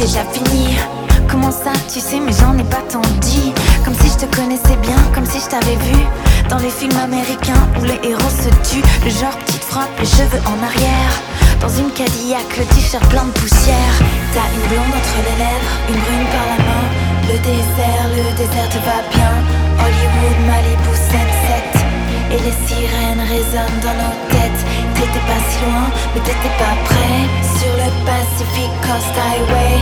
déjà fini. Comment ça, tu sais, mais j'en ai pas tant dit. Comme si je te connaissais bien, comme si je t'avais vu dans les films américains où les héros se tuent. Le genre petite frappe, les cheveux en arrière, dans une Cadillac, le t-shirt plein de poussière. T'as une blonde entre les lèvres, une brune par la main. Le désert te va bien. Hollywood, Malibu, Sunset, et les sirènes résonnent dans nos têtes. T'étais pas si loin, mais t'étais pas prêt. Sur le Pacific Coast Highway,